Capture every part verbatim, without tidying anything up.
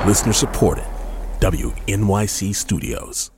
Listener supported. W N Y C Studios.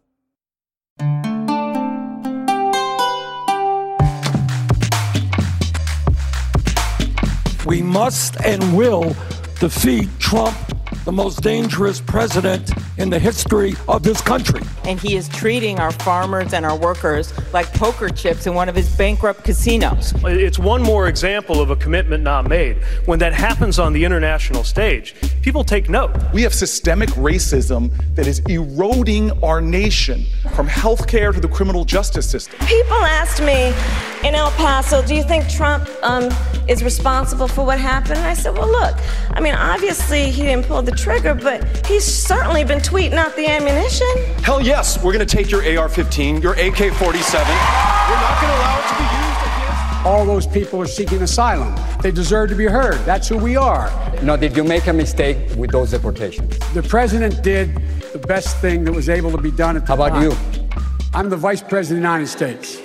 We must and will defeat Trump, the most dangerous president in the history of this country. And he is treating our farmers and our workers like poker chips in one of his bankrupt casinos. It's one more example of a commitment not made. When that happens on the international stage, people take note. We have systemic racism that is eroding our nation, from healthcare to the criminal justice system. People asked me in El Paso, do you think Trump um, is responsible for what happened? And I said, well, look, I mean, obviously he didn't pull the trigger, but he's certainly been tweeting out the ammunition. Hell yes, we're going to take your A R fifteen, your A K forty-seven. We're not going to allow it to be used against... All those people are seeking asylum. They deserve to be heard. That's who we are. Now, did you make a mistake with those deportations? The president did the best thing that was able to be done at the time. How about you? I'm the vice president of the United States.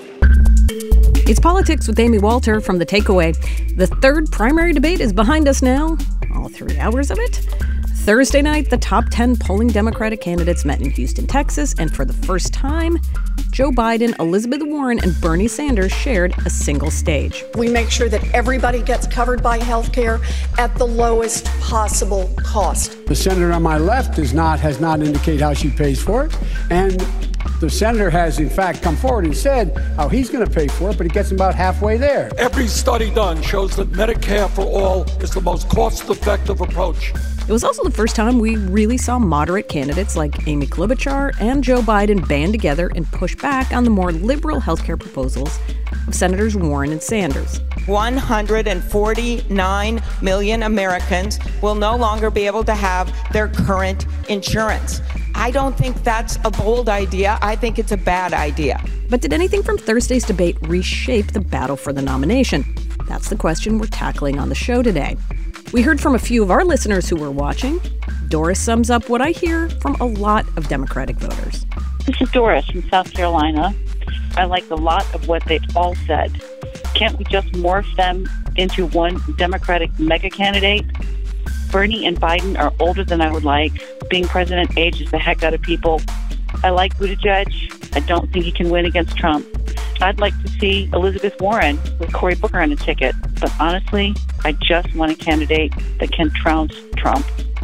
It's Politics with Amy Walter from The Takeaway. The third primary debate is behind us now, all three hours of it. Thursday night, the top ten polling Democratic candidates met in Houston, Texas, and for the first time, Joe Biden, Elizabeth Warren, and Bernie Sanders shared a single stage. We make sure that everybody gets covered by health care at the lowest possible cost. The senator on my left does not, has not indicated how she pays for it, and the senator has, in fact, come forward and said how he's going to pay for it, but he gets about halfway there. Every study done shows that Medicare for all is the most cost-effective approach. It was also the first time we really saw moderate candidates like Amy Klobuchar and Joe Biden band together and push back on the more liberal healthcare proposals of Senators Warren and Sanders. one hundred forty-nine million Americans will no longer be able to have their current insurance. I don't think that's a bold idea. I think it's a bad idea. But did anything from Thursday's debate reshape the battle for the nomination? That's the question we're tackling on the show today. We heard from a few of our listeners who were watching. Doris sums up what I hear from a lot of Democratic voters. This is Doris from South Carolina. I like a lot of what they've all said. Can't we just morph them into one Democratic mega candidate? Bernie and Biden are older than I would like. Being president ages the heck out of people. I like Buttigieg. I don't think he can win against Trump. I'd like to see Elizabeth Warren with Cory Booker on a ticket. But honestly, I just want a candidate that can trounce Trump.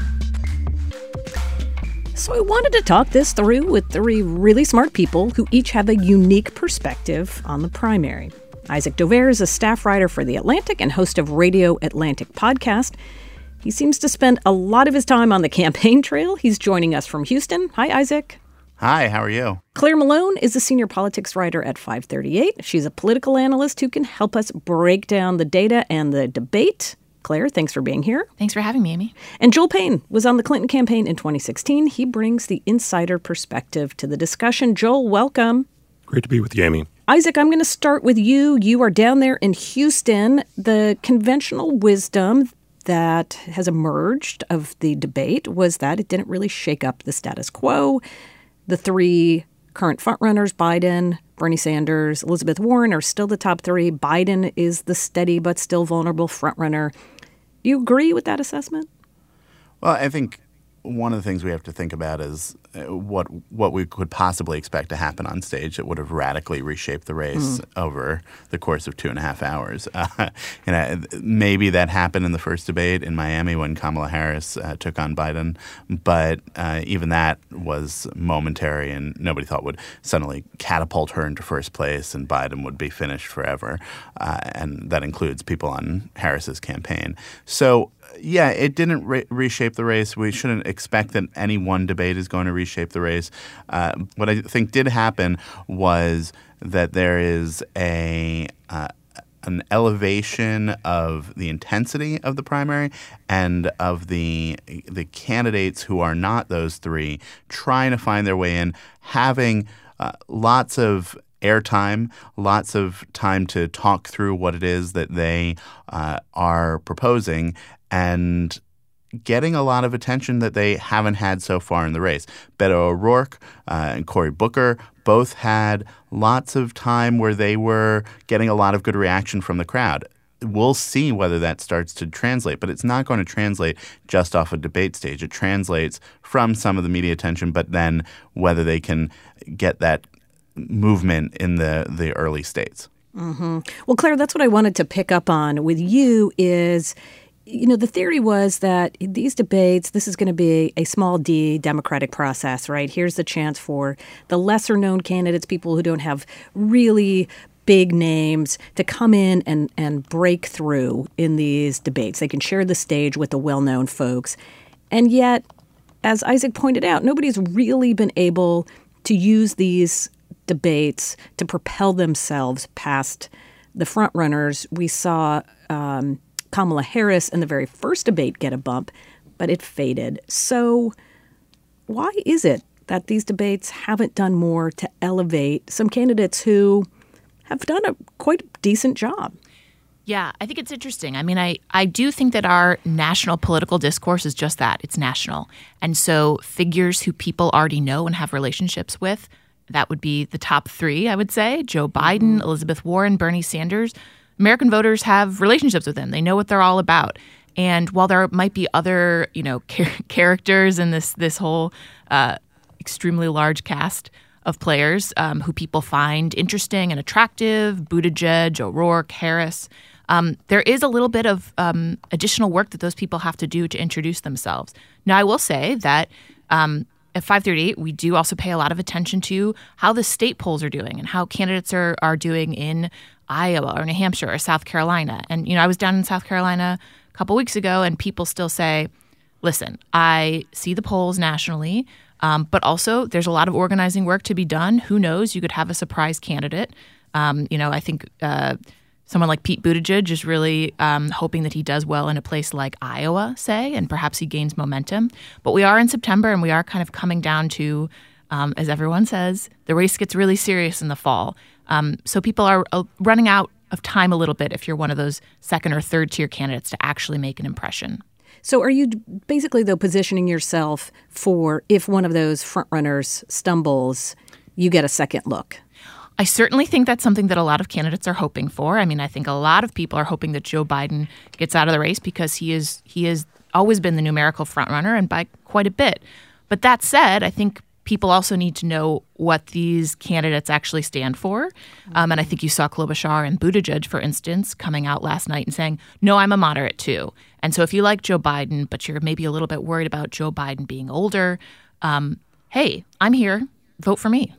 So I wanted to talk this through with three really smart people who each have a unique perspective on the primary. Isaac Dovere is a staff writer for The Atlantic and host of Radio Atlantic podcast. He seems to spend a lot of his time on the campaign trail. He's joining us from Houston. Hi, Isaac. Hi, how are you? Claire Malone is a senior politics writer at five thirty-eight. She's a political analyst who can help us break down the data and the debate. Claire, thanks for being here. Thanks for having me, Amy. And Joel Payne was on the Clinton campaign in twenty sixteen. He brings the insider perspective to the discussion. Joel, welcome. Great to be with you, Amy. Isaac, I'm going to start with you. You are down there in Houston. The conventional wisdom that has emerged of the debate was that it didn't really shake up the status quo. The three current frontrunners, Biden, Bernie Sanders, Elizabeth Warren, are still the top three. Biden is the steady but still vulnerable frontrunner. Do you agree with that assessment? Well, I think one of the things we have to think about is what what we could possibly expect to happen on stage that would have radically reshaped the race mm. over the course of two and a half hours. Uh, you know, maybe that happened in the first debate in Miami when Kamala Harris uh, took on Biden, but uh, even that was momentary and nobody thought would suddenly catapult her into first place and Biden would be finished forever. Uh, and that includes people on Harris's campaign. So yeah, it didn't re- reshape the race. We shouldn't expect that any one debate is going to reshape the race. Uh, what I think did happen was that there is a uh, an elevation of the intensity of the primary and of the the candidates who are not those three trying to find their way in, having uh, lots of airtime, lots of time to talk through what it is that they uh, are proposing, and getting a lot of attention that they haven't had so far in the race. Beto O'Rourke uh, and Cory Booker both had lots of time where they were getting a lot of good reaction from the crowd. we'll see whether that starts to translate. But it's not going to translate just off a debate stage. It translates from some of the media attention, but then whether they can get that movement in the, the early states. Mm-hmm. Well, Claire, that's what I wanted to pick up on with you is, you know, the theory was that these debates, this is going to be a small d democratic process, right? Here's the chance for the lesser known candidates, people who don't have really big names, to come in and, and break through in these debates. They can share the stage with the well-known folks. And yet, as Isaac pointed out, nobody's really been able to use these debates to propel themselves past the frontrunners. We saw um, Kamala Harris in the very first debate get a bump, but it faded. So why is it that these debates haven't done more to elevate some candidates who have done a quite decent job? Yeah, I think it's interesting. I mean, I, I do think that our national political discourse is just that. It's national. And so figures who people already know and have relationships with, that would be the top three, I would say. Joe Biden, Elizabeth Warren, Bernie Sanders. American voters have relationships with them. They know what they're all about. And while there might be other, you know, char- characters in this this whole uh, extremely large cast of players um, who people find interesting and attractive, Buttigieg, O'Rourke, Harris, um, there is a little bit of um, additional work that those people have to do to introduce themselves. Now, I will say that um, at five thirty-eight, we do also pay a lot of attention to how the state polls are doing and how candidates are are doing in Iowa or New Hampshire or South Carolina. And, you know, I was down in South Carolina a couple weeks ago, and people still say, listen, I see the polls nationally, um, but also there's a lot of organizing work to be done. Who knows? You could have a surprise candidate. Um, you know, I think uh, someone like Pete Buttigieg is really um, hoping that he does well in a place like Iowa, say, and perhaps he gains momentum. But we are in September, and we are kind of coming down to, um, as everyone says, the race gets really serious in the fall. Um, so people are uh, running out of time a little bit if you're one of those second or third tier candidates to actually make an impression. So are you basically, though, positioning yourself for if one of those frontrunners stumbles, you get a second look? I certainly think that's something that a lot of candidates are hoping for. I mean, I think a lot of people are hoping that Joe Biden gets out of the race because he is he has always been the numerical frontrunner, and by quite a bit. But that said, I think people also need to know what these candidates actually stand for. Um, and I think you saw Klobuchar and Buttigieg, for instance, coming out last night and saying, no, I'm a moderate too. And so if you like Joe Biden, but you're maybe a little bit worried about Joe Biden being older, um, hey, I'm here. Vote for me.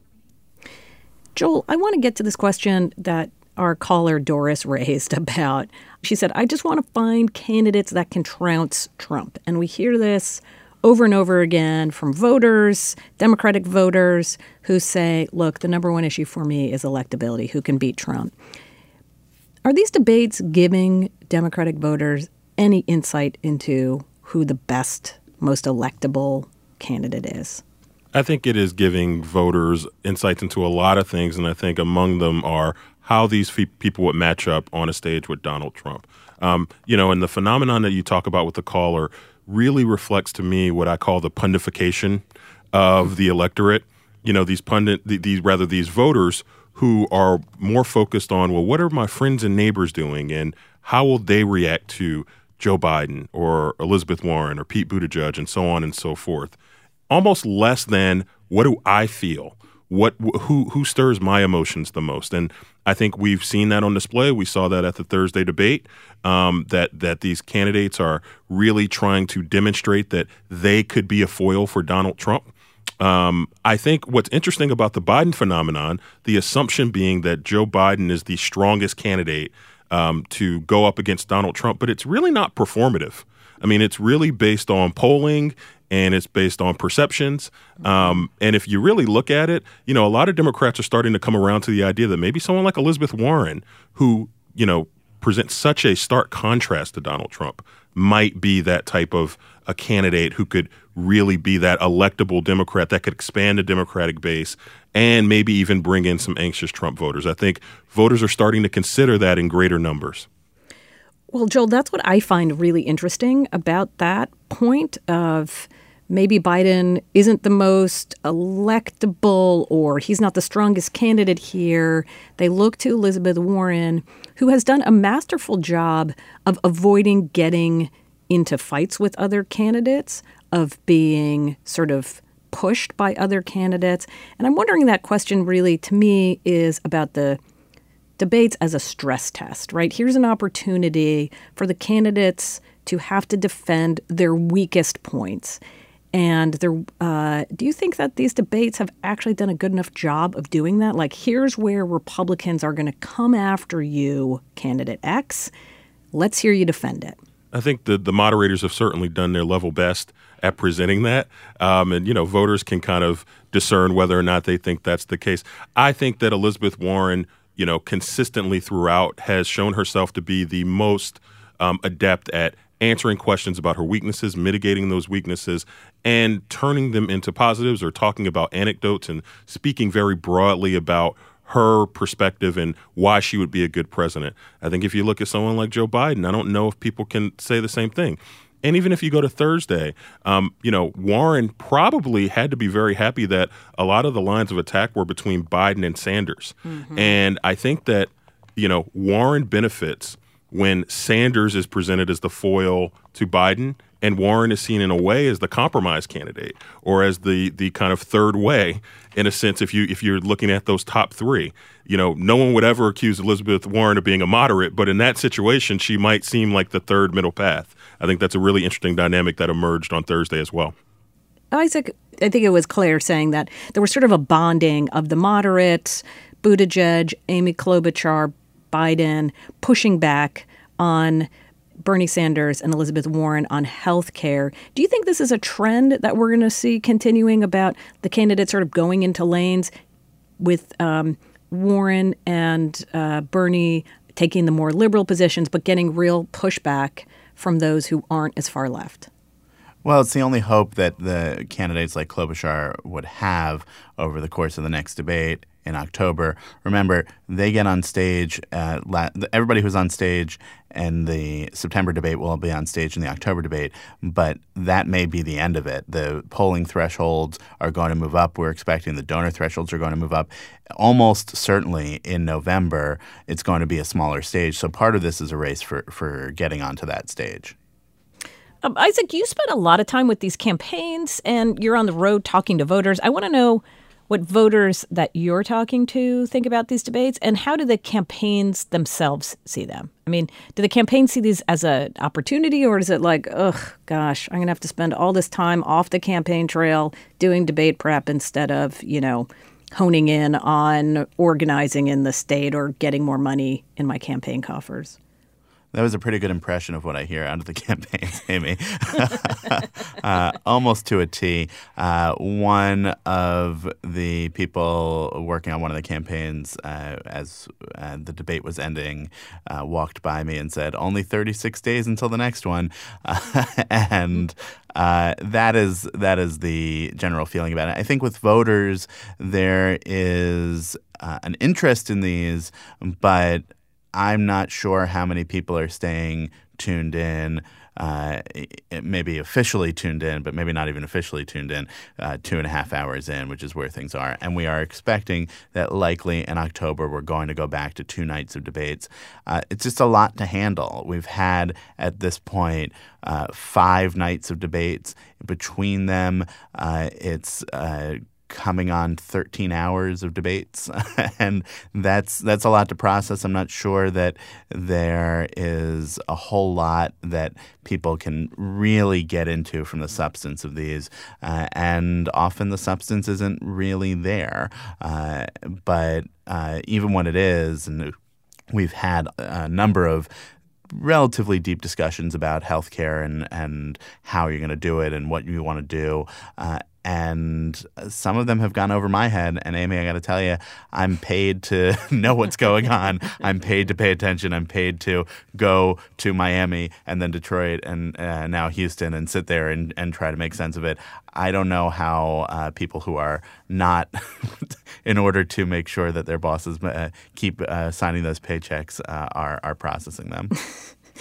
Joel, I want to get to this question that our caller Doris raised about, she said, I just want to find candidates that can trounce Trump. And we hear this over and over again from voters, Democratic voters, who say, look, the number one issue for me is electability, who can beat Trump. Are these debates giving Democratic voters any insight into who the best, most electable candidate is? I think it is giving voters insights into a lot of things, and I think among them are how these fe- people would match up on a stage with Donald Trump. Um, you know, and the phenomenon that you talk about with the caller really reflects to me what I call the pundification of the electorate. You know, these pundit, these rather these voters who are more focused on, well, what are my friends and neighbors doing, and how will they react to Joe Biden or Elizabeth Warren or Pete Buttigieg and so on and so forth. Almost less than what do I feel? What who who stirs my emotions the most? And I think we've seen that on display. We saw that at the Thursday debate, um, that that these candidates are really trying to demonstrate that they could be a foil for Donald Trump. Um, I think what's interesting about the Biden phenomenon, the assumption being that Joe Biden is the strongest candidate um, to go up against Donald Trump, but it's really not performative. I mean, it's really based on polling and it's based on perceptions. Um, and if you really look at it, you know, a lot of Democrats are starting to come around to the idea that maybe someone like Elizabeth Warren, who, you know, presents such a stark contrast to Donald Trump, might be that type of a candidate who could really be that electable Democrat that could expand the Democratic base and maybe even bring in some anxious Trump voters. I think voters are starting to consider that in greater numbers. Well, Joel, that's what I find really interesting about that point of maybe Biden isn't the most electable or he's not the strongest candidate here. They look to Elizabeth Warren, who has done a masterful job of avoiding getting into fights with other candidates, of being sort of pushed by other candidates. And I'm wondering, that question really, to me, is about the debates as a stress test, right? Here's an opportunity for the candidates to have to defend their weakest points. And there, uh, do you think that these debates have actually done a good enough job of doing that? Like, here's where Republicans are going to come after you, candidate X. Let's hear you defend it. I think the, the moderators have certainly done their level best at presenting that. Um, and, you know, voters can kind of discern whether or not they think that's the case. I think that Elizabeth Warren, you know, consistently throughout has shown herself to be the most um, adept at answering questions about her weaknesses, mitigating those weaknesses, and turning them into positives, or talking about anecdotes and speaking very broadly about her perspective and why she would be a good president. I think if you look at someone like Joe Biden, I don't know if people can say the same thing. And even if you go to Thursday, um, you know, Warren probably had to be very happy that a lot of the lines of attack were between Biden and Sanders. Mm-hmm. And I think that, you know, Warren benefits when Sanders is presented as the foil to Biden, and Warren is seen in a way as the compromise candidate, or as the the kind of third way, in a sense. If you if you're looking at those top three, you know, no one would ever accuse Elizabeth Warren of being a moderate, but in that situation, she might seem like the third middle path. I think that's a really interesting dynamic that emerged on Thursday as well. Isaac, I think it was Claire saying that there was sort of a bonding of the moderates, Buttigieg, Amy Klobuchar, Biden, pushing back on Bernie Sanders and Elizabeth Warren on health care. Do you think this is a trend that we're going to see continuing, about the candidates sort of going into lanes, with um, Warren and uh, Bernie taking the more liberal positions, but getting real pushback from those who aren't as far left? Well, it's the only hope that the candidates like Klobuchar would have over the course of the next debate in October. Remember, they get on stage. Uh, la- everybody who's on stage in the September debate will be on stage in the October debate, but that may be the end of it. The polling thresholds are going to move up. We're expecting the donor thresholds are going to move up. Almost certainly in November, it's going to be a smaller stage. So part of this is a race for, for getting onto that stage. Um, Isaac, you spent a lot of time with these campaigns, and you're on the road talking to voters. I want to know what voters that you're talking to think about these debates, and how do the campaigns themselves see them? I mean, do the campaigns see these as an opportunity, or is it like, ugh, gosh, I'm going to have to spend all this time off the campaign trail doing debate prep instead of, you know, honing in on organizing in the state or getting more money in my campaign coffers? That was a pretty good impression of what I hear out of the campaigns, Amy. uh, almost to a T. Uh, one of the people working on one of the campaigns, uh, as uh, the debate was ending, uh, walked by me and said, only thirty-six days until the next one. Uh, and uh, that is that is the general feeling about it. I think with voters, there is uh, an interest in these, but I'm not sure how many people are staying tuned in, uh, maybe officially tuned in, but maybe not even officially tuned in, uh, two and a half hours in, which is where things are. And we are expecting that likely in October we're going to go back to two nights of debates. Uh, it's just a lot to handle. We've had at this point uh, five nights of debates. Between them, uh, it's uh, coming on thirteen hours of debates, and that's that's a lot to process. I'm not sure that there is a whole lot that people can really get into from the substance of these, uh, and often the substance isn't really there. Uh, but uh, even when it is, and we've had a number of relatively deep discussions about healthcare and, and how you're going to do it and what you want to do. Uh, and some of them have gone over my head. And Amy, I got to tell you, I'm paid to know what's going on. I'm paid to pay attention. I'm paid to go to Miami and then Detroit and uh, now Houston and sit there and, and try to make sense of it. I don't know how uh, people who are not, in order to make sure that their bosses uh, keep uh, signing those paychecks, uh, are, are processing them.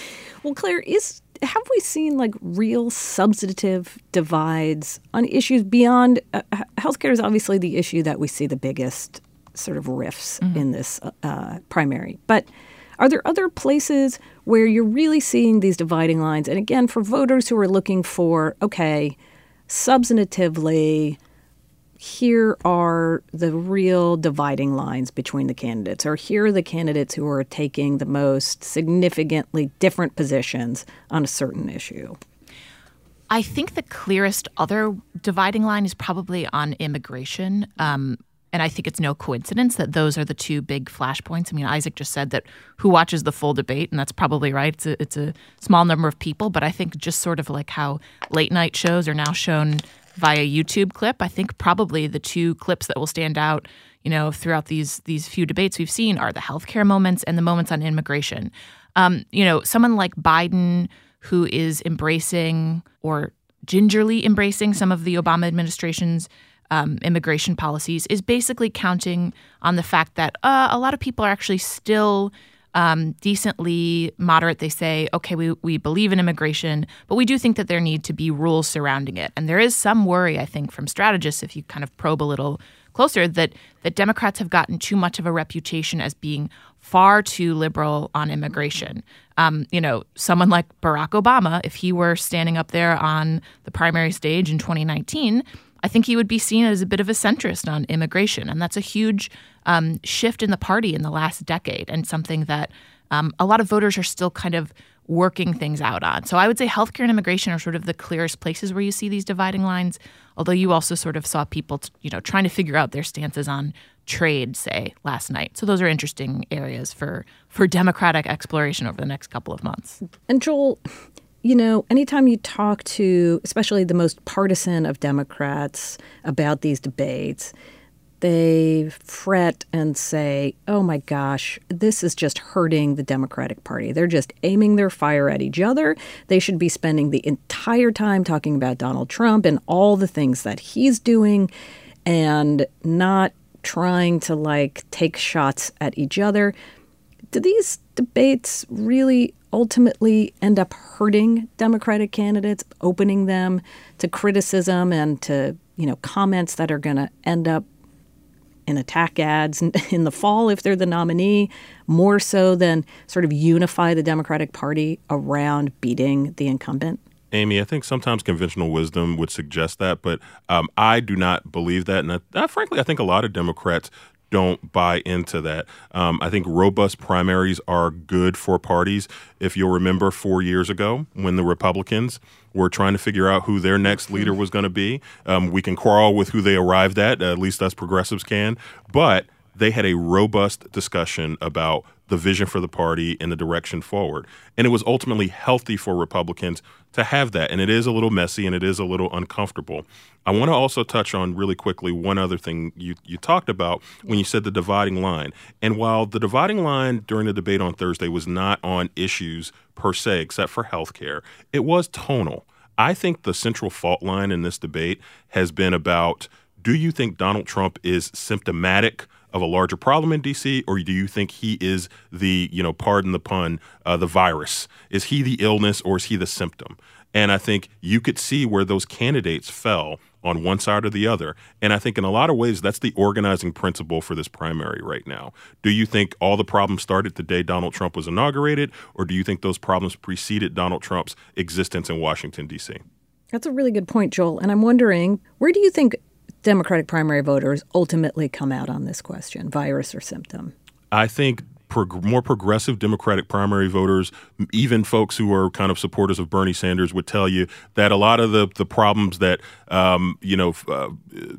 Well, Claire, is have we seen like real substantive divides on issues beyond uh, healthcare? Is obviously the issue that we see the biggest sort of rifts mm-hmm. in this uh, primary. But are there other places where you're really seeing these dividing lines? And again, for voters who are looking for, okay, substantively, here are the real dividing lines between the candidates, or here are the candidates who are taking the most significantly different positions on a certain issue. I think the clearest other dividing line is probably on immigration. Um, and I think it's no coincidence that those are the two big flashpoints. I mean, Isaac just said that who watches the full debate, and that's probably right. It's a, it's a small number of people, but I think just sort of like how late night shows are now shown via YouTube clip, I think probably the two clips that will stand out, you know, throughout these these few debates we've seen are the healthcare moments and the moments on immigration. Um, you know, someone like Biden, who is embracing or gingerly embracing some of the Obama administration's um, immigration policies, is basically counting on the fact that uh, a lot of people are actually still Um, decently moderate. They say, okay, we, we believe in immigration, but we do think that there need to be rules surrounding it. And there is some worry, I think, from strategists, if you kind of probe a little closer, that, that Democrats have gotten too much of a reputation as being far too liberal on immigration. Um, you know, someone like Barack Obama, if he were standing up there on the primary stage in twenty nineteen, I think he would be seen as a bit of a centrist on immigration. And that's a huge um, shift in the party in the last decade, and something that um, a lot of voters are still kind of working things out on. So I would say healthcare and immigration are sort of the clearest places where you see these dividing lines, although you also sort of saw people, t- you know, trying to figure out their stances on trade, say, last night. So those are interesting areas for, for Democratic exploration over the next couple of months. And Joel, you know, anytime you talk to, especially the most partisan of Democrats about these debates, they fret and say, oh my gosh, this is just hurting the Democratic Party. They're just aiming their fire at each other. They should be spending the entire time talking about Donald Trump and all the things that he's doing and not trying to like take shots at each other. Do these debates really ultimately end up hurting Democratic candidates, opening them to criticism and to, you know, comments that are going to end up in attack ads in the fall if they're the nominee, more so than sort of unify the Democratic Party around beating the incumbent? Amy, I think sometimes conventional wisdom would suggest that, but um, I do not believe that. And I, I, frankly, I think a lot of Democrats don't buy into that. Um, I think robust primaries are good for parties. If you'll remember four years ago when the Republicans were trying to figure out who their next leader was going to be, um, we can quarrel with who they arrived at, at least us progressives can, but they had a robust discussion about the vision for the party and the direction forward. And it was ultimately healthy for Republicans to have that. And it is a little messy and it is a little uncomfortable. I want to also touch on really quickly one other thing you, you talked about when you said the dividing line. And while the dividing line during the debate on Thursday was not on issues per se, except for healthcare, it was tonal. I think the central fault line in this debate has been about, do you think Donald Trump is symptomatic of a larger problem in D C, or do you think he is the, you know, pardon the pun, uh, the virus? Is he the illness or is he the symptom? And I think you could see where those candidates fell on one side or the other. And I think in a lot of ways, that's the organizing principle for this primary right now. Do you think all the problems started the day Donald Trump was inaugurated, or do you think those problems preceded Donald Trump's existence in Washington, D C? That's a really good point, Joel. And I'm wondering, where do you think Democratic primary voters ultimately come out on this question, virus or symptom? I think prog- more progressive Democratic primary voters, even folks who are kind of supporters of Bernie Sanders, would tell you that a lot of the, the problems that, um, you know, uh,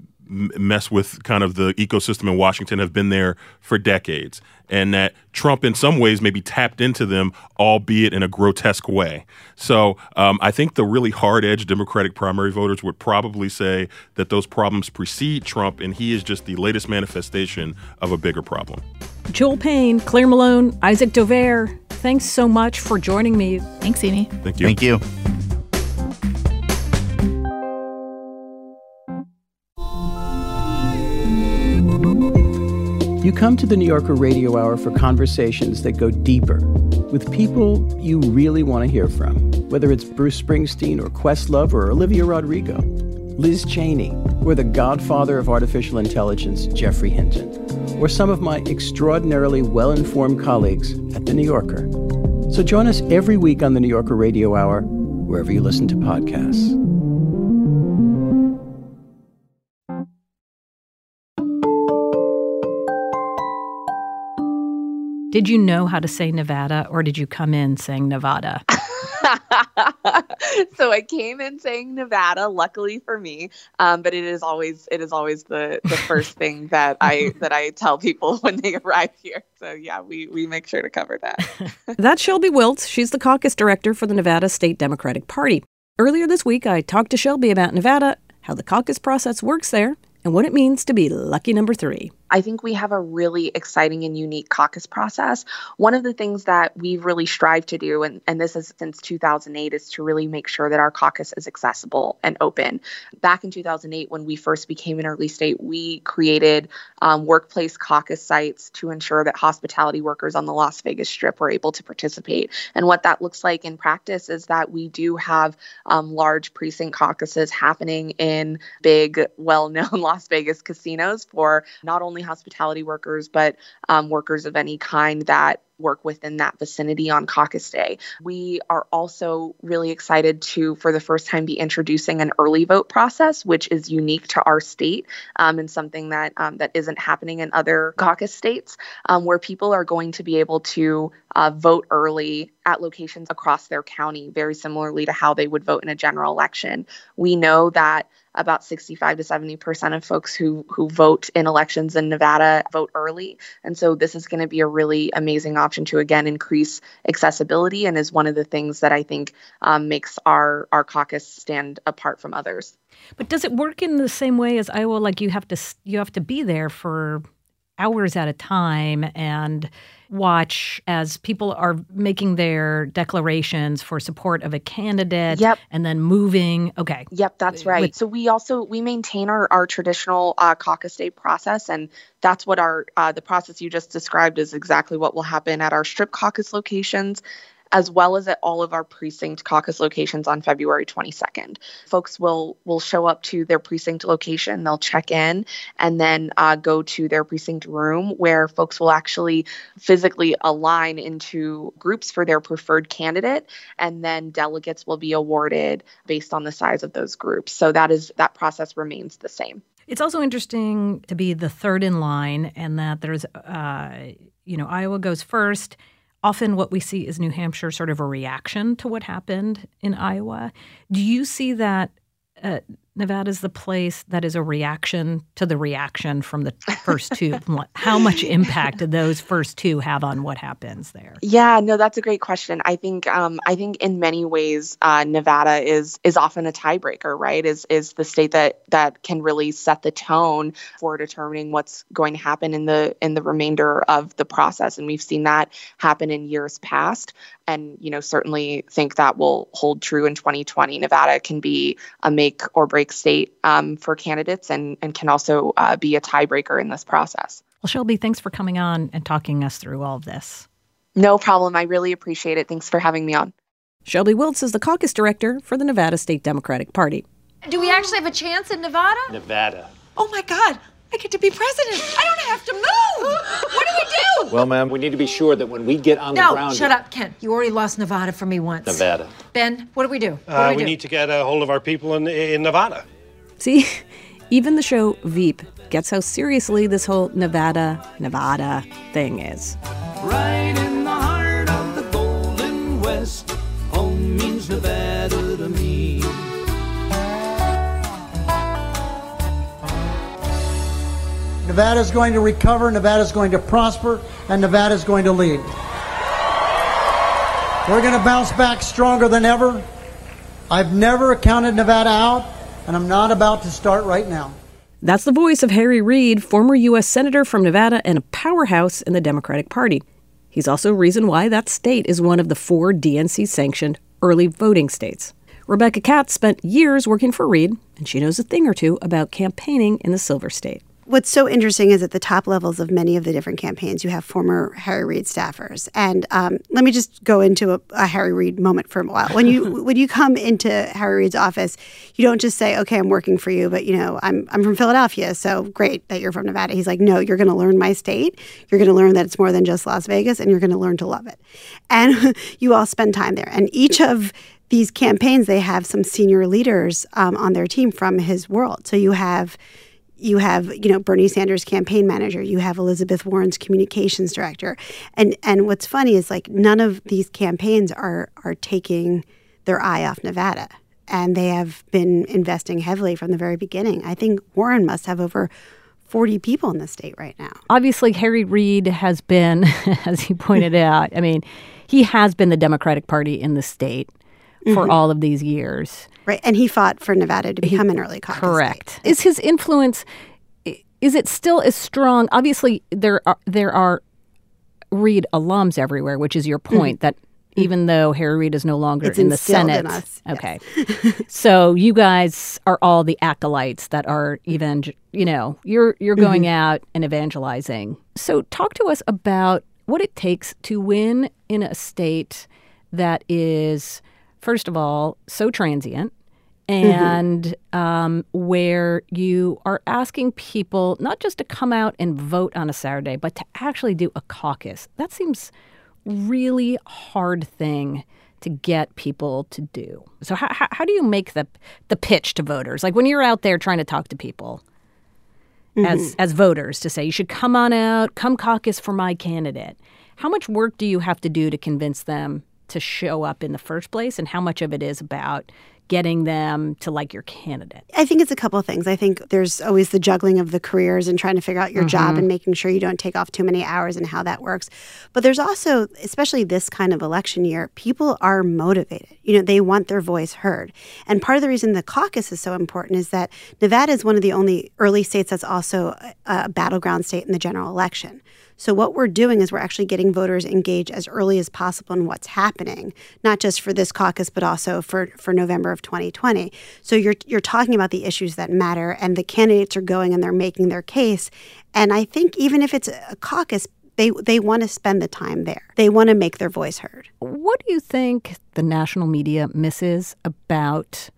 mess with kind of the ecosystem in Washington have been there for decades, and that Trump in some ways maybe tapped into them, albeit in a grotesque way. So um, I think the really hard-edged Democratic primary voters would probably say that those problems precede Trump, and he is just the latest manifestation of a bigger problem. Joel Payne, Claire Malone, Isaac Dovere, thanks so much for joining me. Thanks, Amy. Thank you. Thank you. You come to the New Yorker Radio Hour for conversations that go deeper with people you really want to hear from, whether it's Bruce Springsteen or Questlove or Olivia Rodrigo, Liz Cheney, or the godfather of artificial intelligence, Geoffrey Hinton, or some of my extraordinarily well-informed colleagues at The New Yorker. So join us every week on The New Yorker Radio Hour, wherever you listen to podcasts. Did you know how to say Nevada, or did you come in saying Nevada? So I came in saying Nevada, luckily for me. Um, but it is always it is always the, the first thing that I that I tell people when they arrive here. So yeah, we we make sure to cover that. That's Shelby Wiltz. She's the caucus director for the Nevada State Democratic Party. Earlier this week, I talked to Shelby about Nevada, how the caucus process works there, and what it means to be lucky number three. I think we have a really exciting and unique caucus process. One of the things that we've really strived to do, and, and this is since two thousand eight, is to really make sure that our caucus is accessible and open. Back in two thousand eight, when we first became an early state, we created um, workplace caucus sites to ensure that hospitality workers on the Las Vegas Strip were able to participate. And what that looks like in practice is that we do have um, large precinct caucuses happening in big, well-known Las Vegas casinos for not only hospitality workers, but um, workers of any kind that work within that vicinity on caucus day. We are also really excited to, for the first time, be introducing an early vote process, which is unique to our state um, and something that um, that isn't happening in other caucus states, um, where people are going to be able to uh, vote early at locations across their county, very similarly to how they would vote in a general election. We know that about sixty-five to seventy percent of folks who who vote in elections in Nevada vote early. And so this is going to be a really amazing option to, again, increase accessibility, and is one of the things that I think um, makes our, our caucus stand apart from others. But does it work in the same way as Iowa? Like you have to you have to be there for hours at a time and watch as people are making their declarations for support of a candidate. Yep. And then moving. Okay. Yep, that's right. Wait. So we also, we maintain our, our traditional uh, caucus day process. And that's what our, uh, the process you just described is exactly what will happen at our Strip caucus locations, as well as at all of our precinct caucus locations on February twenty-second. Folks will will show up to their precinct location, they'll check in, and then uh, go to their precinct room, where folks will actually physically align into groups for their preferred candidate, and then delegates will be awarded based on the size of those groups. So that is that process remains the same. It's also interesting to be the third in line, and that there's, uh, you know, Iowa goes first. Often what we see is New Hampshire sort of a reaction to what happened in Iowa. Do you see that uh, Nevada's the place that is a reaction to the reaction from the first two? How much impact did those first two have on what happens there? Yeah, no, that's a great question. I think um, I think in many ways uh, Nevada is is often a tiebreaker, right? Is is the state that that can really set the tone for determining what's going to happen in the in the remainder of the process, and we've seen that happen in years past. And, you know, certainly think that will hold true in twenty twenty. Nevada can be a make or break state um, for candidates, and, and can also uh, be a tiebreaker in this process. Well, Shelby, thanks for coming on and talking us through all of this. No problem. I really appreciate it. Thanks for having me on. Shelby Wiltz is the caucus director for the Nevada State Democratic Party. Do we actually have a chance in Nevada? Nevada. Oh, my God. I get to be president. I don't have to move. What do we do? Well, ma'am, we need to be sure that when we get on no, the ground... No, shut up, Ken. You already lost Nevada for me once. Nevada. Ben, what do we do? What Uh, do we we do? need to get a hold of our people in, in Nevada. See, even the show Veep gets how seriously this whole Nevada, Nevada thing is. Right in the heart of the Golden West, home means Nevada to me. Nevada's going to recover, Nevada's going to prosper, and Nevada's going to lead. We're going to bounce back stronger than ever. I've never counted Nevada out, and I'm not about to start right now. That's the voice of Harry Reid, former U S Senator from Nevada and a powerhouse in the Democratic Party. He's also reason why that state is one of the four D N C-sanctioned early voting states. Rebecca Katz spent years working for Reid, and she knows a thing or two about campaigning in the Silver State. what's so interesting is at the top levels of many of the different campaigns, you have former Harry Reid staffers. And um, let me just go into a, a Harry Reid moment for a while. When you when you come into Harry Reid's office, you don't just say, okay, I'm working for you, but, you know, I'm I'm from Philadelphia, so great that you're from Nevada. He's like, no, you're going to learn my state. You're going to learn that it's more than just Las Vegas, and you're going to learn to love it. And you all spend time there. And each of these campaigns, they have some senior leaders um, on their team from his world. So you have... You have, you know, Bernie Sanders' campaign manager. You have Elizabeth Warren's communications director. And and what's funny is, like, none of these campaigns are are taking their eye off Nevada. And they have been investing heavily from the very beginning. I think Warren must have over forty people in the state right now. Obviously, Harry Reid has been, as you pointed out, I mean, he has been the Democratic Party in the state for mm-hmm. all of these years. Right, and he fought for Nevada to become an early caucus Correct. state. Is his influence, is it still as strong? Obviously, there are there are Reid alums everywhere, which is your point, mm. that even though Harry Reid is no longer it's in the Senate. In us. Okay. Yes. So you guys are all the acolytes that are even, you know, you're you're going mm-hmm. out and evangelizing. So talk to us about what it takes to win in a state that is, first of all, so transient, and mm-hmm. um, where you are asking people not just to come out and vote on a Saturday, but to actually do a caucus. That seems really hard thing to get people to do. So how, how, how do you make the the pitch to voters? Like when you're out there trying to talk to people mm-hmm. as as voters to say, you should come on out, come caucus for my candidate. How much work do you have to do to convince them to show up in the first place, and how much of it is about getting them to like your candidate? I think it's a couple of things. I think there's always the juggling of the careers and trying to figure out your mm-hmm. job and making sure you don't take off too many hours and how that works. But there's also, especially this kind of election year, people are motivated. You know, they want their voice heard. And part of the reason the caucus is so important is that Nevada is one of the only early states that's also a, a battleground state in the general election. So what we're doing is we're actually getting voters engaged as early as possible in what's happening, not just for this caucus, but also for, for November of twenty twenty. So you're you're talking about the issues that matter, and the candidates are going and they're making their case. And I think even if it's a caucus, they they want to spend the time there. They want to make their voice heard. What do you think the national media misses about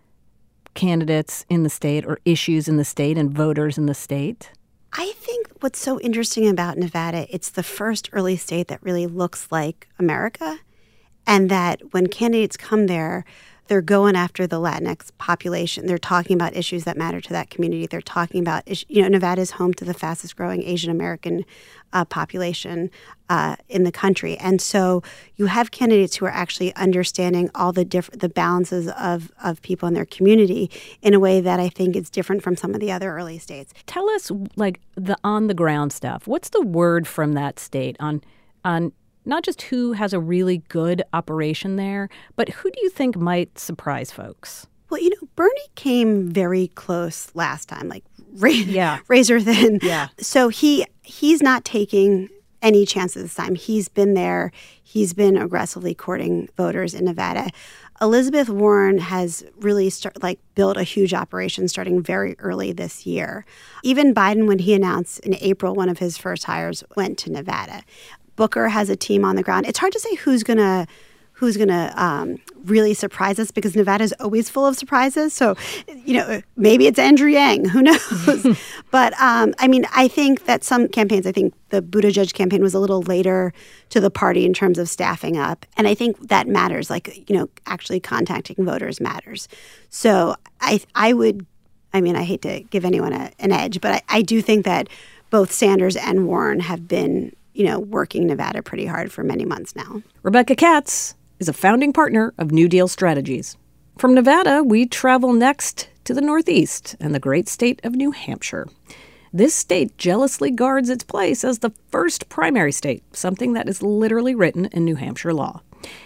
candidates in the state or issues in the state and voters in the state? I think what's so interesting about Nevada, it's the first early state that really looks like America, and that when candidates come there, they're going after the Latinx population. They're talking about issues that matter to that community. They're talking about, you know, Nevada is home to the fastest growing Asian American uh, population uh, in the country. And so you have candidates who are actually understanding all the different, the balances of, of people in their community in a way that I think is different from some of the other early states. Tell us, like, the on the ground stuff. What's the word from that state on on not just who has a really good operation there, but who do you think might surprise folks? Well, you know, Bernie came very close last time, like ra- yeah. razor thin. Yeah. So he he's not taking any chances this time. He's been there. He's been aggressively courting voters in Nevada. Elizabeth Warren has really start, like built a huge operation starting very early this year. Even Biden, when he announced in April, one of his first hires went to Nevada. Booker has a team on the ground. It's hard to say who's gonna who's gonna um, really surprise us because Nevada's always full of surprises. So, you know, maybe it's Andrew Yang. Who knows? But um, I mean, I think that some campaigns. I think the Buttigieg campaign was a little later to the party in terms of staffing up, and I think that matters. Like, you know, actually contacting voters matters. So I I would. I mean, I hate to give anyone a, an edge, but I, I do think that both Sanders and Warren have been, you know, working Nevada pretty hard for many months now. Rebecca Katz is a founding partner of New Deal Strategies. From Nevada, we travel next to the Northeast and the great state of New Hampshire. This state jealously guards its place as the first primary state, something that is literally written in New Hampshire law.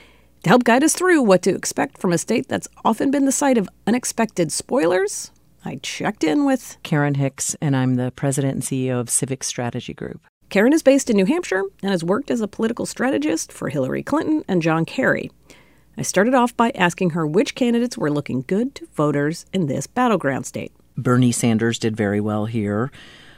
To help guide us through what to expect from a state that's often been the site of unexpected spoilers, I checked in with Karen Hicks, and I'm the president and C E O of Civic Strategy Group. Karen is based in New Hampshire and has worked as a political strategist for Hillary Clinton and John Kerry. I started off by asking her which candidates were looking good to voters in this battleground state. Bernie Sanders did very well here.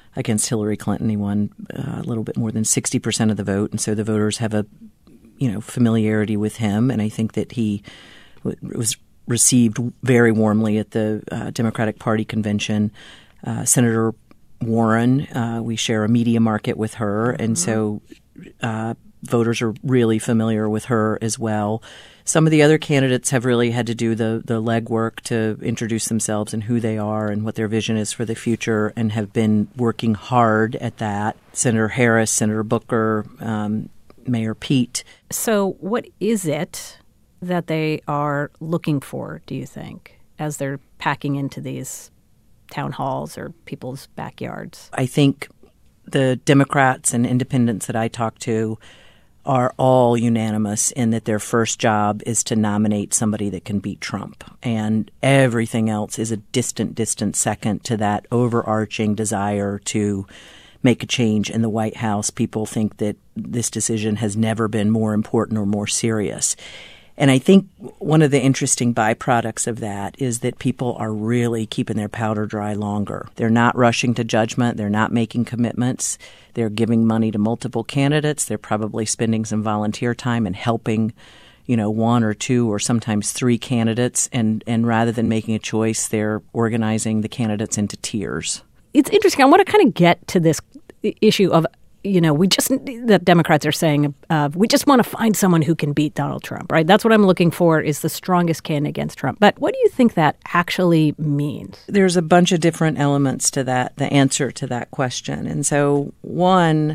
against Hillary Clinton. He won uh, a little bit more than sixty percent of the vote, and so the voters have a, you know, familiarity with him. And I think that he w- was received very warmly at the uh, Democratic Party convention. Uh, Senator Warren, uh, we share a media market with her, and so uh, voters are really familiar with her as well. Some of the other candidates have really had to do the the legwork to introduce themselves and who they are and what their vision is for the future, and have been working hard at that. Senator Harris, Senator Booker, um, Mayor Pete. So what is it that they are looking for, do you think, as they're packing into these town halls or people's backyards? I think the Democrats and independents that I talk to are all unanimous in that their first job is to nominate somebody that can beat Trump. And everything else is a distant, distant second to that overarching desire to make a change in the White House. People think that this decision has never been more important or more serious. And I think one of the interesting byproducts of that is that people are really keeping their powder dry longer. They're not rushing to judgment. They're not making commitments. They're giving money to multiple candidates. They're probably spending some volunteer time and helping, you know, one or two or sometimes three candidates. And, and rather than making a choice, they're organizing the candidates into tiers. It's interesting. I want to kind of get to this issue of, you know, we just, the Democrats are saying, uh, we just want to find someone who can beat Donald Trump, right? That's what I'm looking for, is the strongest candidate against Trump. But what do you think that actually means? There's a bunch of different elements to that, the answer to that question. And so one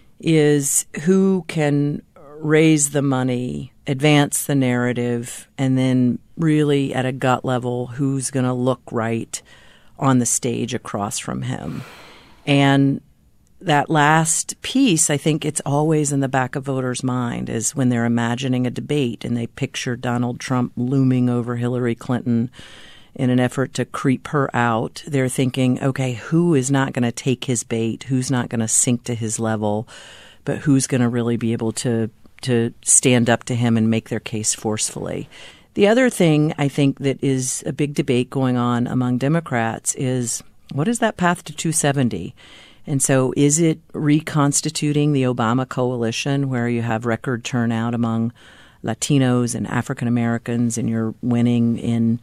is who can raise the money, advance the narrative, and then really at a gut level, who's going to look right on the stage across from him. And that last piece, I think it's always in the back of voters' mind, is when they're imagining a debate and they picture Donald Trump looming over Hillary Clinton in an effort to creep her out. They're thinking, okay, who is not going to take his bait? Who's not going to sink to his level? But who's going to really be able to to stand up to him and make their case forcefully? The other thing I think that is a big debate going on among Democrats is, what is that path to two seventy? And so is it reconstituting the Obama coalition where you have record turnout among Latinos and African Americans and you're winning in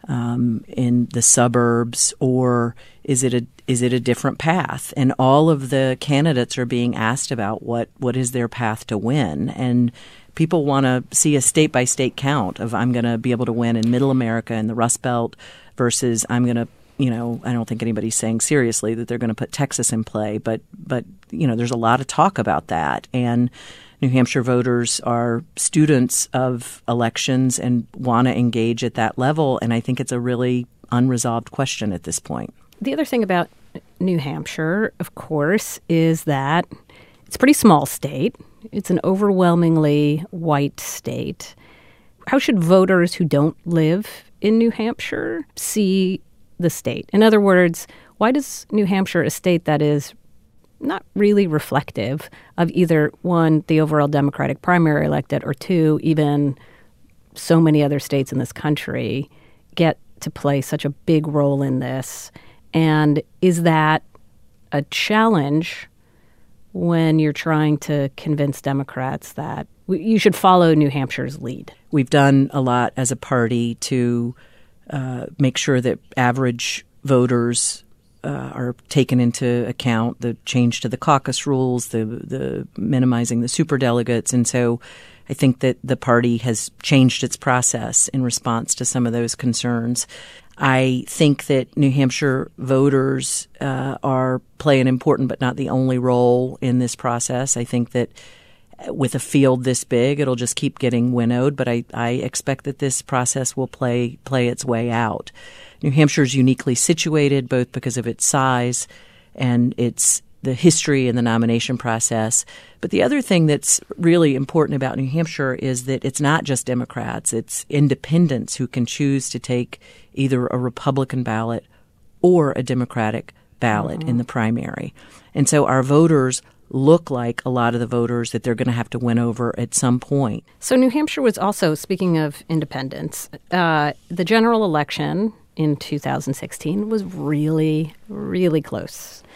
um, in the suburbs, or is it a is it a different path? And all of the candidates are being asked about what, what is their path to win. And people want to see a state-by-state count of, I'm going to be able to win in Middle America and the Rust Belt versus I'm going to, you know, I don't think anybody's saying seriously that they're going to put Texas in play, but, but you know, there's a lot of talk about that. And New Hampshire voters are students of elections and want to engage at that level. And I think it's a really unresolved question at this point. The other thing about New Hampshire, of course, is that it's a pretty small state. It's an overwhelmingly white state. How should voters who don't live in New Hampshire see the state? In other words, why does New Hampshire, a state that is not really reflective of either, one, the overall Democratic primary elected, or two, even so many other states in this country, get to play such a big role in this? And is that a challenge when you're trying to convince Democrats that you should follow New Hampshire's lead? We've done a lot as a party to uh, make sure that average voters uh, are taken into account, the change to the caucus rules, the the minimizing the superdelegates. And so I think that the party has changed its process in response to some of those concerns. I think that New Hampshire voters uh, are play an important but not the only role in this process. I think that with a field this big, it'll just keep getting winnowed, but I, I expect that this process will play play its way out. New Hampshire is uniquely situated both because of its size and its the history and the nomination process. But the other thing that's really important about New Hampshire is that it's not just Democrats. It's independents who can choose to take either a Republican ballot or a Democratic ballot mm-hmm. in the primary. And so our voters look like a lot of the voters that they're going to have to win over at some point. So New Hampshire was also, speaking of independents, uh, the general election in two thousand sixteen was really, really close.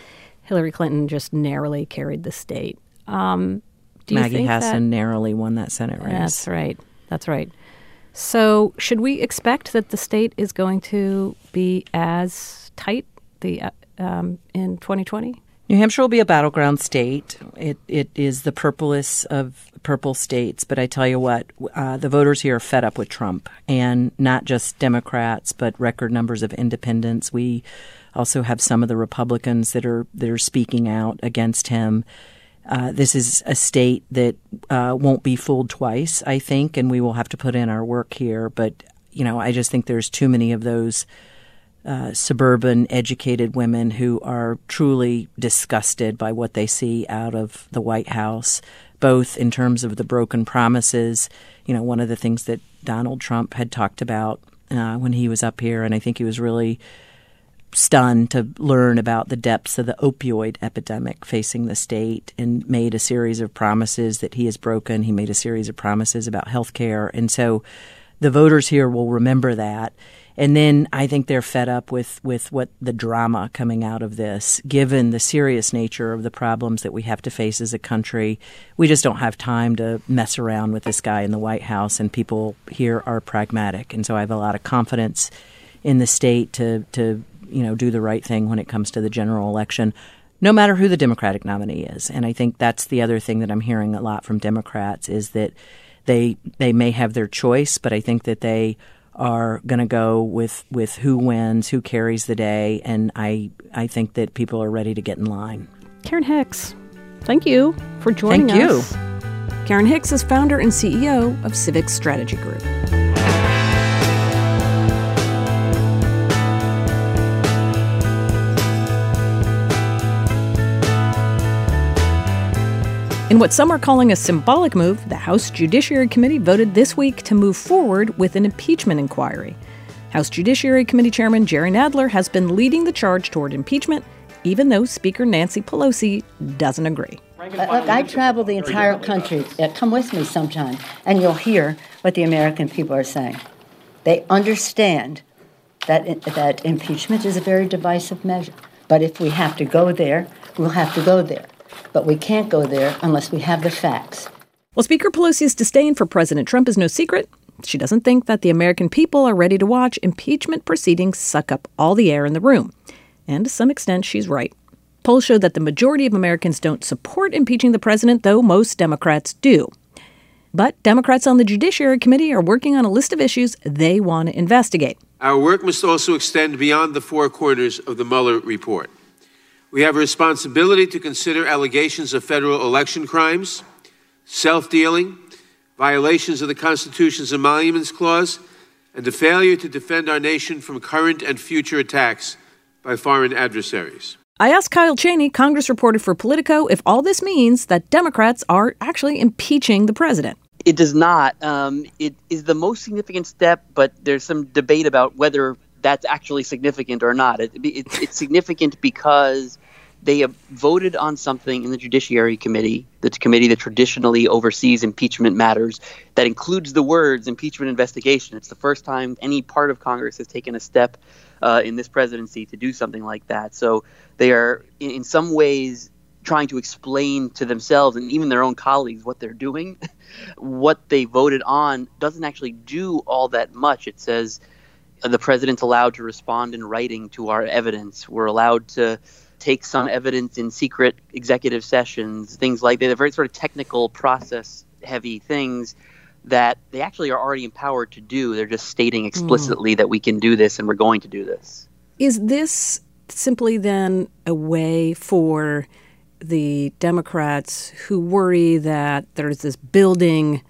Hillary Clinton just narrowly carried the state. Um, do you Maggie think Hassan that, narrowly won that Senate race. That's right. That's right. So should we expect that the state is going to be as tight the uh, um, in twenty twenty? New Hampshire will be a battleground state. It it is the purplest of purple states. But I tell you what, uh, the voters here are fed up with Trump, and not just Democrats, but record numbers of independents. We also have some of the Republicans that are that are speaking out against him. Uh, this is a state that uh, won't be fooled twice, I think, and we will have to put in our work here. But you know, I just think there's too many of those Uh, suburban educated women who are truly disgusted by what they see out of the White House, both in terms of the broken promises. You know, one of the things that Donald Trump had talked about uh, when he was up here, and I think he was really stunned to learn about the depths of the opioid epidemic facing the state, and made a series of promises that he has broken. He made a series of promises about health care. And so the voters here will remember that. And then I think they're fed up with, with what the drama coming out of this, given the serious nature of the problems that we have to face as a country. We just don't have time to mess around with this guy in the White House, and people here are pragmatic. And so I have a lot of confidence in the state to, to you know, do the right thing when it comes to the general election, no matter who the Democratic nominee is. And I think that's the other thing that I'm hearing a lot from Democrats, is that they they may have their choice, but I think that they are going to go with, with who wins, who carries the day, and I I think that people are ready to get in line. Karen Hicks, thank you for joining thank us. Thank you. Karen Hicks is founder and C E O of Civic Strategy Group. In what some are calling a symbolic move, the House Judiciary Committee voted this week to move forward with an impeachment inquiry. House Judiciary Committee Chairman Jerry Nadler has been leading the charge toward impeachment, even though Speaker Nancy Pelosi doesn't agree. Look, I travel the entire country. Come with me sometime, and you'll hear what the American people are saying. They understand that that impeachment is a very divisive measure. But if we have to go there, we'll have to go there. But we can't go there unless we have the facts. Well, Speaker Pelosi's disdain for President Trump is no secret. She doesn't think that the American people are ready to watch impeachment proceedings suck up all the air in the room. And to some extent, she's right. Polls show that the majority of Americans don't support impeaching the president, though most Democrats do. But Democrats on the Judiciary Committee are working on a list of issues they want to investigate. Our work must also extend beyond the four corners of the Mueller report. We have a responsibility to consider allegations of federal election crimes, self-dealing, violations of the Constitution's Emoluments Clause, and the failure to defend our nation from current and future attacks by foreign adversaries. I asked Kyle Cheney, Congress reporter for Politico, if all this means that Democrats are actually impeaching the president. It does not. Um, it is the most significant step, but there's some debate about whether that's actually significant or not. It, it, it's significant because they have voted on something in the Judiciary Committee, the committee that traditionally oversees impeachment matters, that includes the words impeachment investigation. It's the first time any part of Congress has taken a step uh, in this presidency to do something like that. So they are, in, in some ways, trying to explain to themselves and even their own colleagues what they're doing. What they voted on doesn't actually do all that much. It says the president's allowed to respond in writing to our evidence. We're allowed to take some evidence in secret executive sessions, things like that. They're very sort of technical, process-heavy things that they actually are already empowered to do. They're just stating explicitly mm. that we can do this and we're going to do this. Is this simply then a way for the Democrats who worry that there's this building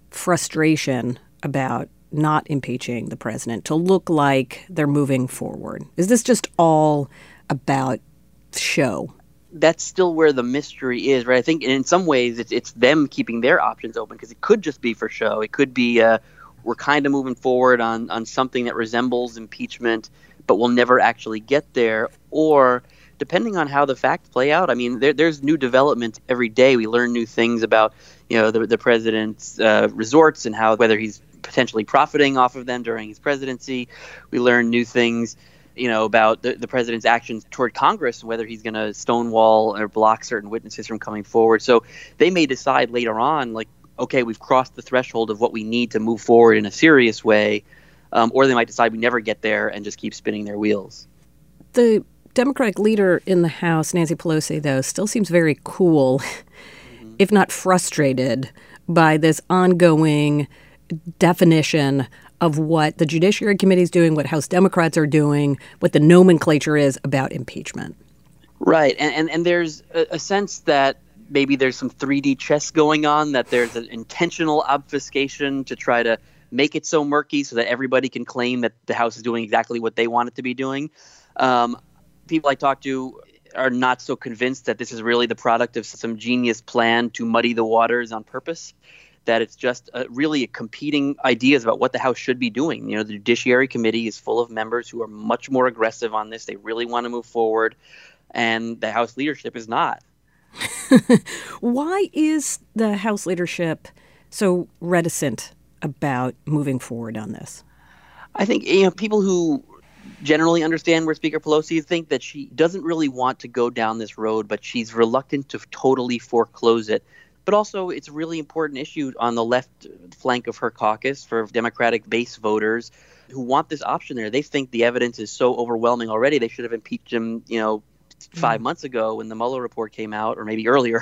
frustration about not impeaching the president to look like they're moving forward? Is this just all about show? That's still where the mystery is, right? I think in some ways it's it's them keeping their options open, because it could just be for show. It could be uh, we're kind of moving forward on, on something that resembles impeachment, but we'll never actually get there. Or depending on how the facts play out, I mean, there, there's new development every day. We learn new things about, you know, the, the president's uh, resorts and how whether he's potentially profiting off of them during his presidency. We learn new things you know, about the, the president's actions toward Congress and whether he's going to stonewall or block certain witnesses from coming forward. So they may decide later on, like, okay, we've crossed the threshold of what we need to move forward in a serious way, um, or they might decide we never get there and just keep spinning their wheels. The Democratic leader in the House, Nancy Pelosi, though, still seems very cool, mm-hmm. if not frustrated, by this ongoing definition of what the Judiciary Committee is doing, what House Democrats are doing, what the nomenclature is about impeachment. Right. And and, and there's a, a sense that maybe there's some three D chess going on, that there's an intentional obfuscation to try to make it so murky so that everybody can claim that the House is doing exactly what they want it to be doing. Um, people I talk to are not so convinced that this is really the product of some genius plan to muddy the waters on purpose, that it's just uh, really competing ideas about what the House should be doing. You know, the Judiciary Committee is full of members who are much more aggressive on this. They really want to move forward, and the House leadership is not. Why is the House leadership so reticent about moving forward on this? I think, you know, people who generally understand where Speaker Pelosi think that she doesn't really want to go down this road, but she's reluctant to totally foreclose it. But also, it's a really important issue on the left flank of her caucus for Democratic base voters who want this option there. They think the evidence is so overwhelming already, they should have impeached him, you know, five mm. months ago when the Mueller report came out, or maybe earlier.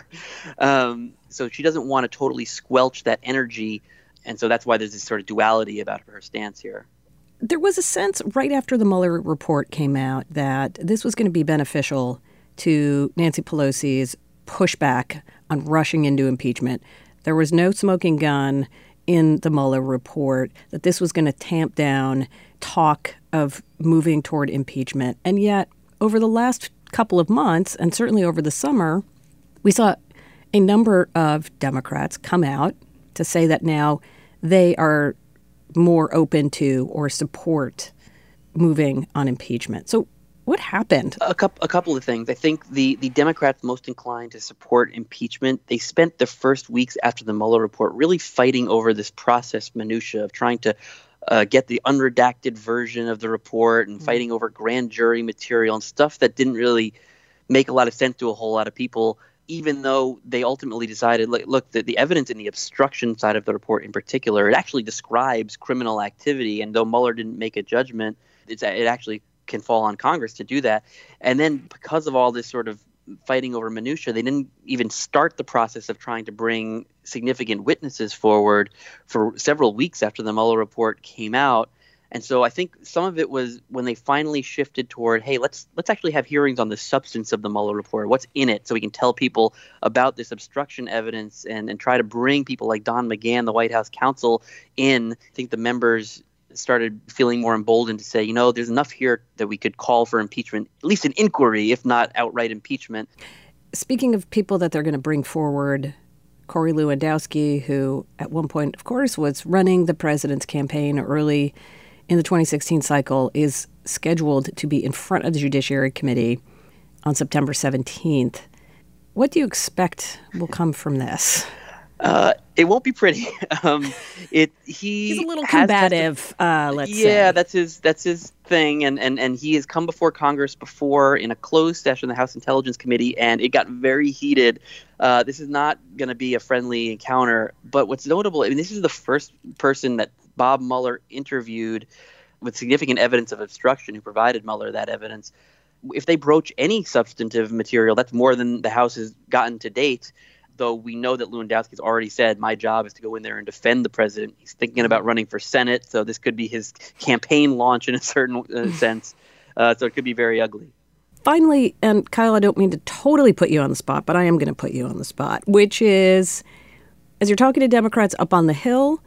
Um, so she doesn't want to totally squelch that energy. And so that's why there's this sort of duality about her stance here. There was a sense right after the Mueller report came out that this was going to be beneficial to Nancy Pelosi's pushback on rushing into impeachment. There was no smoking gun in the Mueller report, that this was going to tamp down talk of moving toward impeachment. And yet, over the last couple of months, and certainly over the summer, we saw a number of Democrats come out to say that now they are more open to or support moving on impeachment. So what happened? A couple, a couple of things. I think the, the Democrats most inclined to support impeachment, they spent the first weeks after the Mueller report really fighting over this process minutia of trying to uh, get the unredacted version of the report and mm-hmm. fighting over grand jury material and stuff that didn't really make a lot of sense to a whole lot of people, even though they ultimately decided, look, look the, the evidence in the obstruction side of the report in particular, it actually describes criminal activity. And though Mueller didn't make a judgment, it's, it actually can fall on Congress to do that. And then because of all this sort of fighting over minutia, they didn't even start the process of trying to bring significant witnesses forward for several weeks after the Mueller report came out. And so I think some of it was when they finally shifted toward, hey, let's let's actually have hearings on the substance of the Mueller report, what's in it, so we can tell people about this obstruction evidence and, and try to bring people like Don McGahn, the White House counsel, in. I think the members started feeling more emboldened to say, you know, there's enough here that we could call for impeachment, at least an inquiry, if not outright impeachment. Speaking of people that they're going to bring forward, Corey Lewandowski, who at one point, of course, was running the president's campaign early in the twenty sixteen cycle, is scheduled to be in front of the Judiciary Committee on September seventeenth. What do you expect will come from this? Uh, it won't be pretty. um, it he he's a little combative. To, uh, let's yeah, say. Yeah, that's his that's his thing, and, and and he has come before Congress before in a closed session, the House Intelligence Committee, and it got very heated. Uh, this is not going to be a friendly encounter. But what's notable, I mean, this is the first person that Bob Mueller interviewed with significant evidence of obstruction, who provided Mueller that evidence. If they broach any substantive material, that's more than the House has gotten to date. Though we know that Lewandowski's already said, my job is to go in there and defend the president. He's thinking about running for Senate, so this could be his campaign launch in a certain uh, sense. Uh, so it could be very ugly. Finally, and Kyle, I don't mean to totally put you on the spot, but I am going to put you on the spot, which is, as you're talking to Democrats up on the Hill,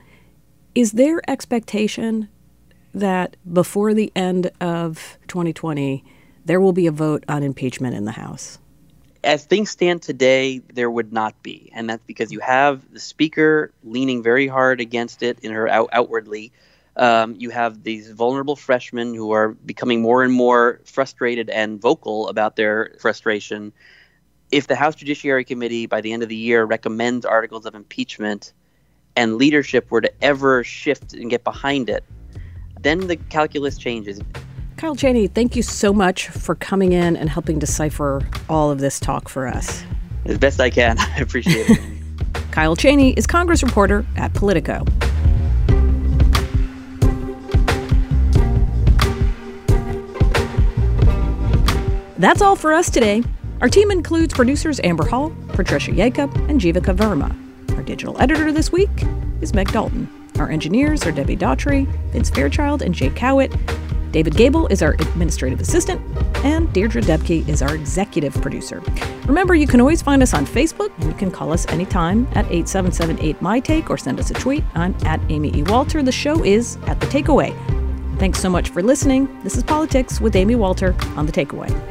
is their expectation that before the end of twenty twenty, there will be a vote on impeachment in the House? As things stand today, there would not be. And that's because you have the speaker leaning very hard against it in her out- outwardly. Um, you have these vulnerable freshmen who are becoming more and more frustrated and vocal about their frustration. If the House Judiciary Committee by the end of the year recommends articles of impeachment and leadership were to ever shift and get behind it, then the calculus changes. Kyle Cheney, thank you so much for coming in and helping decipher all of this talk for us. As best I can. I appreciate it. Kyle Cheney is Congress reporter at Politico. That's all for us today. Our team includes producers Amber Hall, Patricia Jacob, and Jivika Verma. Our digital editor this week is Meg Dalton. Our engineers are Debbie Daughtry, Vince Fairchild, and Jake Cowett. David Gable is our administrative assistant, and Deirdre Debke is our executive producer. Remember, you can always find us on Facebook, and you can call us anytime at eight seven seven eight M Y Take or send us a tweet. I'm at Amy E. Walter. The show is At The Takeaway. Thanks so much for listening. This is Politics with Amy Walter on The Takeaway.